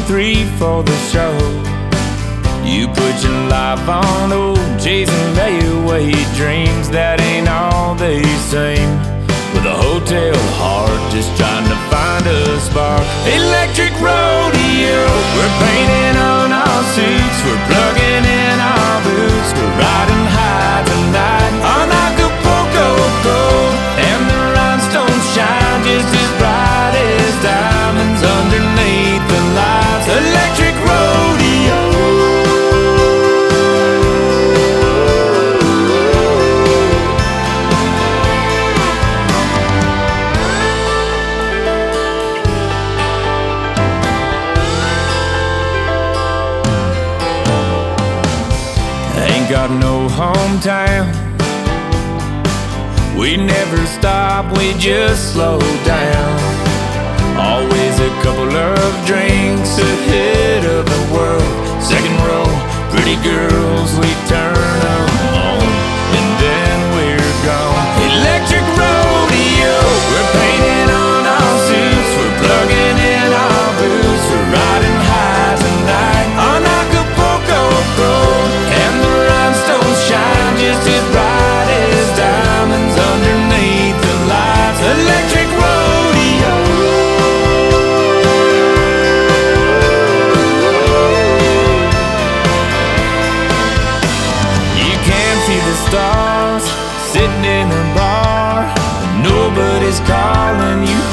23 for the show. You put your life on hold, chasing layaway dreams that ain't all they seem. With a hotel heart, just trying to find a spark. Electric rodeo, we're painting on our suits, we're plugging in our boots, we're riding high tonight on Acapulco gold, and the rhinestones shine just as bright as diamonds underneath the lights. Electric rodeo. Ain't got no hometown, we never stop, we just slow down. Always a couple of drinks ahead of the world. Second row, pretty girls, we turn them on, and then we're gone. Electric rodeo, we're painting on our suits, we're plugging in our boots, we're riding high tonight on Acapulco Road, and the rhinestones shine just as bright as diamonds underneath the lights. Electric rodeo. You can see the stars sitting in a bar, nobody's calling you